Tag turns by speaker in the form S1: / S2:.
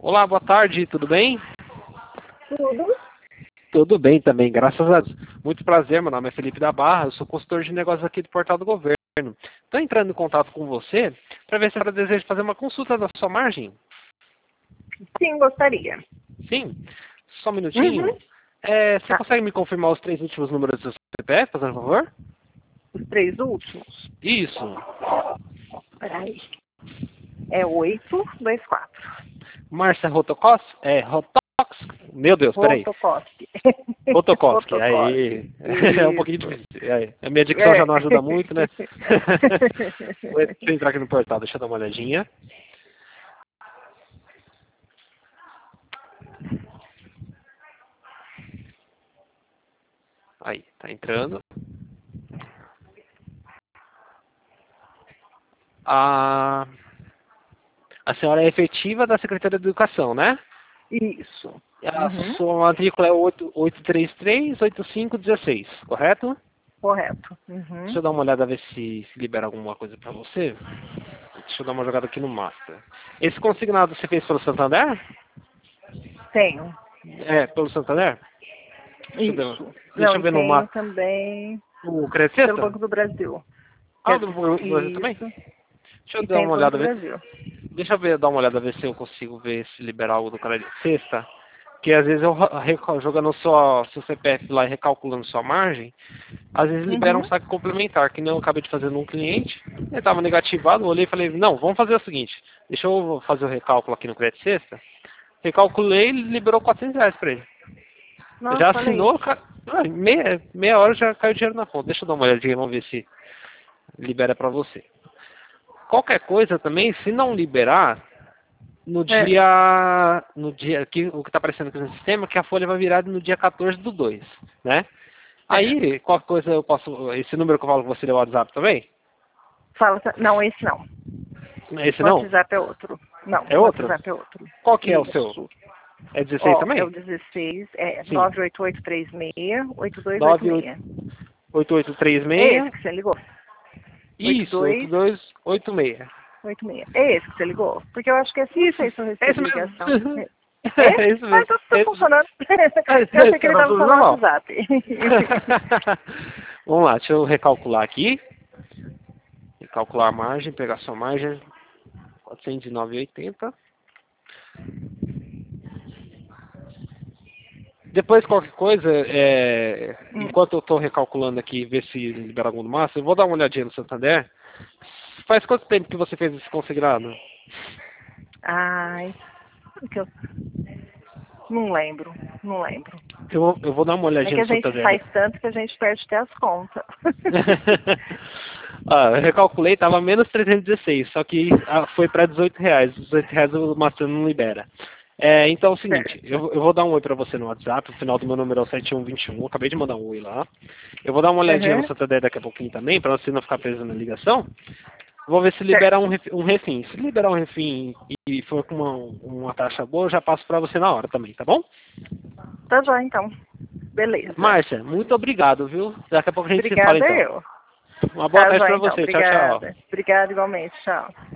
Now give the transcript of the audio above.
S1: Olá, boa tarde, tudo bem?
S2: Tudo.
S1: Tudo bem também, graças a Deus. Muito prazer, meu nome é Felipe da Barra, eu sou consultor de negócios aqui do Portal do Governo. Estou entrando em contato com você para ver se ela deseja fazer uma consulta da sua margem.
S2: Sim, gostaria.
S1: Sim? Só um minutinho.
S2: Uhum.
S1: Você
S2: Tá.
S1: consegue me confirmar os 3 últimos números do seu CPF, por favor?
S2: Os 3 últimos.
S1: Isso.
S2: Peraí. É 824.
S1: Márcia Rotokos? Rotox? Meu Deus, peraí.
S2: Rotokoski.
S1: Rotokovski, aí.
S2: Rotokoski.
S1: É um pouquinho
S2: Isso.
S1: difícil. Aí. A minha dicção já não ajuda muito, né?
S2: É.
S1: Deixa eu entrar aqui no portal, deixa eu dar uma olhadinha. Aí, tá entrando. A senhora é efetiva da Secretaria de Educação, né?
S2: Isso.
S1: A
S2: Uhum.
S1: sua matrícula é 833-8516, correto?
S2: Correto.
S1: Deixa
S2: Uhum.
S1: eu dar uma olhada, ver se libera alguma coisa pra você. Deixa eu dar uma jogada aqui no Master. Esse consignado você fez pelo Santander?
S2: Tenho.
S1: Pelo Santander?
S2: Isso.
S1: Deixa
S2: Não,
S1: eu
S2: e
S1: ver no
S2: tenho
S1: Master.
S2: também
S1: O Credit
S2: pelo
S1: Sexta?
S2: Banco do Brasil.
S1: Do Brasil também?
S2: Isso.
S1: Deixa eu
S2: E
S1: dar
S2: tem
S1: uma
S2: do Banco
S1: olhada,
S2: do
S1: ver.
S2: Brasil.
S1: Deixa eu dar uma olhada, ver se eu consigo ver se liberar algo do Credit Sexta. Porque às vezes eu jogando seu CPF lá e recalculando sua margem, às vezes libera um
S2: Uhum.
S1: saque complementar, que nem eu acabei de fazer num cliente. Ele estava negativado, eu olhei e falei, não, vamos fazer o seguinte, deixa eu fazer o recálculo aqui no Credit Sexta. Recalculei e liberou R$ 400 para ele.
S2: Nossa,
S1: Já
S2: olha aí.
S1: assinou, meia hora já caiu dinheiro na conta. Deixa eu dar uma olhadinha, vamos ver se libera para você. Qualquer coisa também, se não liberar, no
S2: É.
S1: dia que o que está aparecendo aqui no sistema, que a folha vai virar no dia 14/2, né?
S2: Certo.
S1: Aí, qualquer coisa eu posso, esse número que eu falo com você é o WhatsApp também?
S2: Fala, não, esse não.
S1: Esse
S2: O
S1: não?
S2: WhatsApp é outro. Não,
S1: É
S2: o
S1: outro?
S2: WhatsApp é outro.
S1: Qual que é o seu?
S2: Isso.
S1: É 16
S2: Ó, é o
S1: também?
S2: 16, é
S1: Sim.
S2: 98836-8286. É esse
S1: 98836.
S2: que você ligou?
S1: Isso, 8286.
S2: 8286. É esse que você ligou? Porque eu acho que esse não
S1: Isso,
S2: sei se eu
S1: é isso
S2: recebi ligação.
S1: mesmo.
S2: É?
S1: É isso
S2: Ah,
S1: mesmo.
S2: então tá
S1: É isso mesmo.
S2: funcionando. Eu achei que ele
S1: Tá
S2: tava
S1: tudo
S2: só no
S1: normal.
S2: WhatsApp.
S1: Vamos lá, deixa eu recalcular aqui. Recalcular a margem, pegar sua margem. 409,80. Depois, qualquer coisa, enquanto eu estou recalculando aqui, ver se libera algum do massa, eu vou dar uma olhadinha no Santander. Faz quanto tempo que você fez esse consignado?
S2: Ai, que eu não lembro, não lembro.
S1: Eu vou dar uma
S2: É
S1: olhadinha
S2: que a
S1: no
S2: gente
S1: Santander.
S2: faz tanto que a gente perde até as contas.
S1: Eu recalculei, estava menos 316, só que foi para R$ 18. R$ 18 o Master não libera. Então é o seguinte,
S2: Certo.
S1: eu vou dar um oi para você no WhatsApp, o final do meu número é o 7121, eu acabei de mandar um oi lá. Eu vou dar uma olhadinha no
S2: Uhum.
S1: Santander daqui a pouquinho também, para você não ficar preso na ligação. Vou ver se libera
S2: Certo.
S1: um refim. Se liberar um refim e for com uma taxa boa, eu já passo para você na hora também, tá bom?
S2: Tá já, então. Beleza.
S1: Márcia, muito obrigado, viu? Daqui a pouco a gente se fala
S2: Obrigada
S1: então.
S2: eu.
S1: Uma boa
S2: Tá
S1: tarde
S2: já,
S1: para
S2: então.
S1: você. Tchau, tchau.
S2: Obrigada. Obrigada igualmente. Tchau.